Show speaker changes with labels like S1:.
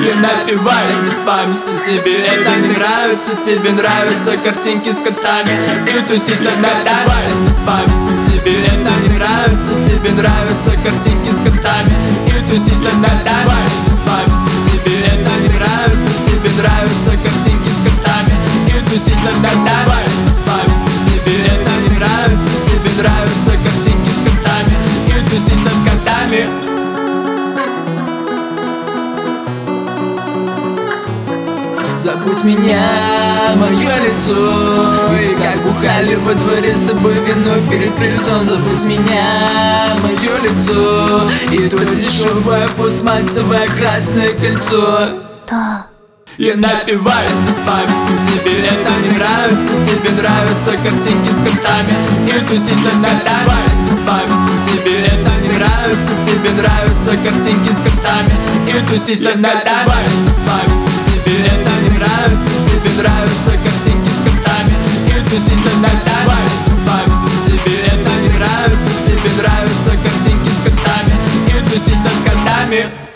S1: Я напиваюсь без памяти, тебе это не нравится. Тебе нравятся картинки с котами и тусить со котами. Напиваюсь без памяти, тебе это не нравится. Тебе нравятся картинки с котами и тусить со котами. Напиваюсь без памяти, тебе это не нравится. Тебе нравятся картинки с котами и тусить со котами. Напиваюсь без памяти, тебе это не нравится. Тебе нравятся картинки с котами и тусить со котами.
S2: Забудь меня, мое лицо. И как бухали во дворе с тобой вино перед крыльцом. Забудь меня, мое лицо. И то дешевое пластмассовое красное кольцо.
S1: Я напиваюсь без памяти, тебе это не нравится. Тебе нравятся картинки с котами и тусить со котами. Напиваюсь без памяти, тебе это не нравится. Тебе нравятся картинки с котами и тусить со котами. Напиваюсь без памяти, тебе это не нравится. Тебе нравятся картинки с котами и тусить со котами. Напиваюсь без памяти, тебе это не нравится. Тебе нравятся картинки с котами и тусить со котами.